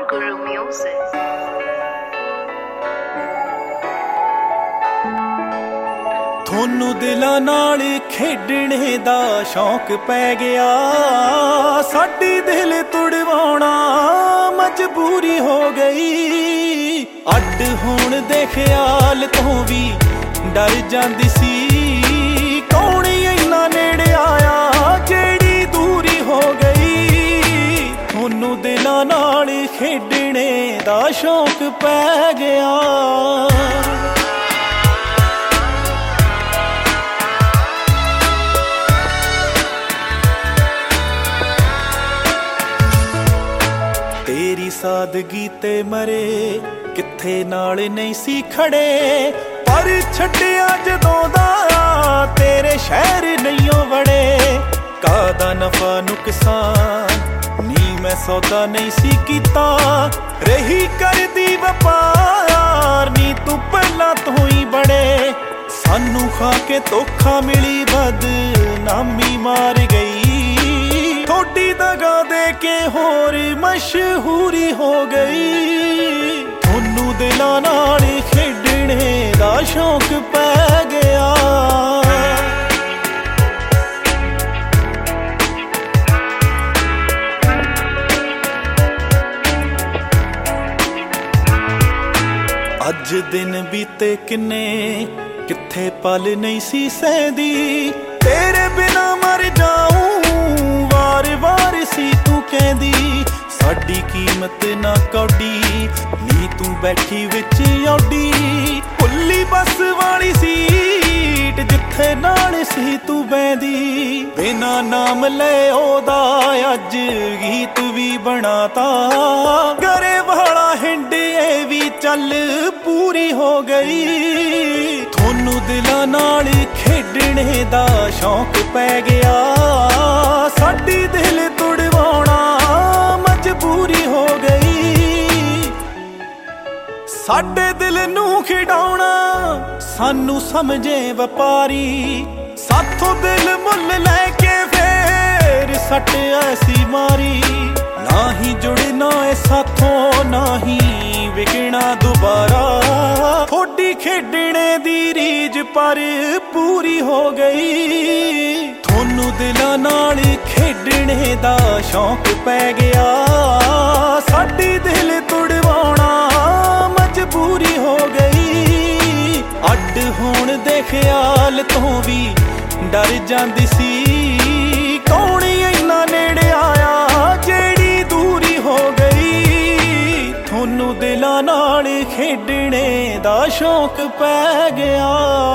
Guru Music. ਥੋਨੂੰ ਦਿਲਾਂ ਨਾਲ ਖੇਡਣੇ ਦਾ ਸ਼ੌਂਕ ਪੈ ਗਿਆ, ਸਾਡੀ ਦਿਲ ਤੁੜਵਾਉਣਾ ਮਜਬੂਰੀ ਹੋ ਗਈ। ਅੱਡ ਹੋਣ ਦੇ ਖਿਆਲ ਤੋਂ ਵੀ ਡਰ ਜਾਂਦੀ ਸੀ, ਕੌਣ ਇੰਨਾ ਨੇੜੇ ਆਇਆ ਜਿਹੜੀ ਦੂਰੀ ਹੋ ਗਈ। ਥੋਨੂੰ ਦਿਲਾਂ ਨਾਲ ਖੇਡਣੇ ਦਾ ਸ਼ੌਂਕ ਪੈ ਗਿਆ। ਤੇਰੀ ਸਾਦਗੀ ਤੇ ਮਰੇ ਕਿੱਥੇ ਨਾਲ ਨਹੀਂ ਸੀ ਖੜੇ, ਪਰ ਛੱਡਿਆ ਜਦੋਂ ਦਾ ਤੇਰੇ ਸ਼ਹਿਰ ਨਹੀਂਓ ਵੜੇ। ਕਾਹਦਾ ਨਫਾ ਨੁਕਸਾਨ ਨੀ ਮੈਂ ਸੌਦਾ ਨਹੀਂ ਸੀ ਕੀਤਾ, ਰਹੀ ਕਰਦੀ ਵਪਾਰ ਨੀ ਤੂੰ ਪਹਿਲਾਂ ਤੋਂ ਹੀ ਬੜੇ। ਸਾਨੂੰ ਖਾ ਕੇ ਧੋਖਾ ਮਿਲੀ ਬਦਨਾਮੀ ਮਾਰ ਗਈ, ਥੋੜੀ ਦਗਾ ਦੇ ਕੇ ਹੋਰ ਮਸ਼ਹੂਰੀ ਹੋ ਗਈ। ਥੋਨੂੰ ਦਿਲਾਂ ਨਾਲ ਖੇਡਣੇ ਦਾ ਸ਼ੌਂਕ ਪੈ ਗਿਆ। ਅੱਜ ਦਿਨ ਬੀਤੇ ਕਿੰਨੇ, ਕਿੱਥੇ ਪਲ ਨਹੀਂ ਸੀ ਸਹਿੰਦੀ, ਤੇਰੇ ਬਿਨਾ ਮਰ ਜਾਊਂ ਵਾਰ-ਵਾਰ ਸੀ ਤੂੰ ਕਹਿੰਦੀ। ਸਾਡੀ ਕੀਮਤ ਨਾ ਕੌਡੀ ਨੀ ਤੂੰ ਬੈਠੀ ਵਿੱਚ ਔਡੀ, ਭੁੱਲੀ ਬੱਸ ਵਾਲੀ ਸੀਟ ਜਿੱਥੇ ਨਾਲ ਸੀ ਤੂੰ ਬਹਿੰਦੀ। ਬਿਨਾ ਨਾਮ ਲੈ ਉਹਦਾ ਅੱਜ ਗੀਤ ਵੀ ਬਣਾਤਾ, ਗਰੇ ਵਾਲਾ ਹਿੰਡ ਇਹ ਵੀ ਚੱਲ ਪੂਰੀ ਹੋ ਗਈ। ਥੋਨੂੰ ਦਿਲਾਂ ਨਾਲ ਖੇਡਣੇ ਦਾ ਸ਼ੌਂਕ ਪੈ ਗਿਆ, ਸਾਡੀ ਦਿਲ ਤੁੜਵਾਉਣਾ ਮਜਬੂਰੀ ਹੋ ਗਈ। ਸਾਡੇ ਦਿਲ ਨੂੰ ਖਿਡਾਉਣਾ ਸਾਨੂੰ ਸਮਝੇ ਵਪਾਰੀ, ਸਾਥੋਂ ਦਿਲ ਮੁੱਲ ਲੈ ਕੇ ਫੇਰ ਸੱਟ ਐਸੀ ਮਾਰੀ। ਨਾ ਹੀ ਜੁੜਨਾ ਏ ਸਾਥੋਂ ਨਾ ਹੀ ਵਿਕਣਾ ਦੁਬਾਰਾ, ਥੋੜੀ ਖੇਡਣੇ ਦੀ ਰੀਝ ਪਰ ਪੂਰੀ ਹੋ ਗਈ। ਥੋਨੂੰ ਦਿਲਾਂ ਨਾਲ ਖੇਡਣੇ ਦਾ ਸ਼ੌਂਕ ਪੈ ਗਿਆ, ਸਾਡੀ ਦਿਲ ਤੁੜਵਾਉਣਾ ਮਜਬੂਰੀ ਹੋ ਗਈ। ਅੱਡ ਹੋਣ ਦੇ ਖਿਆਲ ਤੋਂ ਵੀ ਡਰ ਜਾਂਦੀ ਸੀ, ਕੌਣ ਇੰਨਾ ਨੇੜੇ ਆਇਆ ਜਿਹੜੀ ਦੂਰੀ ਹੋ ਗਈ। ਥੋਨੂੰ ਦਿਲਾਂ ਨਾਲ ਖੇਡਣੇ ਦਾ ਸ਼ੌਂਕ ਪੈ ਗਿਆ।